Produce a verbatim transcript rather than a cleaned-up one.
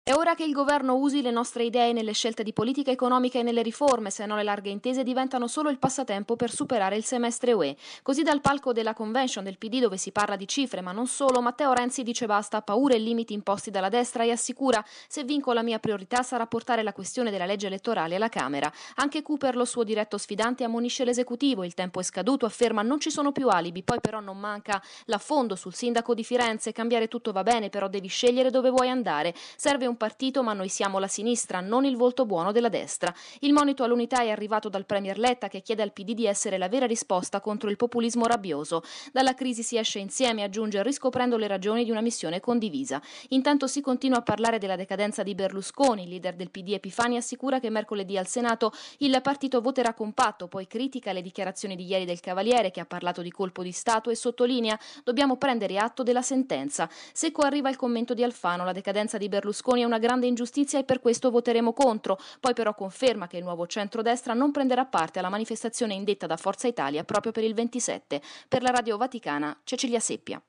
È ora che il governo usi le nostre idee nelle scelte di politica economica e nelle riforme, se no le larghe intese diventano solo il passatempo per superare il semestre U E. Così dal palco della convention del P D, dove si parla di cifre ma non solo, Matteo Renzi dice basta a paure e limiti imposti dalla destra e assicura: se vinco la mia priorità sarà portare la questione della legge elettorale alla Camera. Anche Cooper, lo suo diretto sfidante, ammonisce l'esecutivo: il tempo è scaduto, afferma, non ci sono più alibi. Poi però non manca l'affondo sul sindaco di Firenze: cambiare tutto va bene, però devi scegliere dove vuoi andare. Serve un partito, ma noi siamo la sinistra, non il volto buono della destra. Il monito all'unità è arrivato dal premier Letta, che chiede al P D di essere la vera risposta contro il populismo rabbioso. Dalla crisi si esce insieme, aggiunge, riscoprendo le ragioni di una missione condivisa. Intanto si continua a parlare della decadenza di Berlusconi. Il leader del P D Epifani assicura che mercoledì al Senato il partito voterà compatto, poi critica le dichiarazioni di ieri del Cavaliere, che ha parlato di colpo di Stato, e sottolinea: dobbiamo prendere atto della sentenza. Secco arriva il commento di Alfano: la decadenza di Berlusconi è una grande ingiustizia e per questo voteremo contro. Poi però conferma che il nuovo centrodestra non prenderà parte alla manifestazione indetta da Forza Italia proprio per il ventisette. Per la Radio Vaticana, Cecilia Seppia.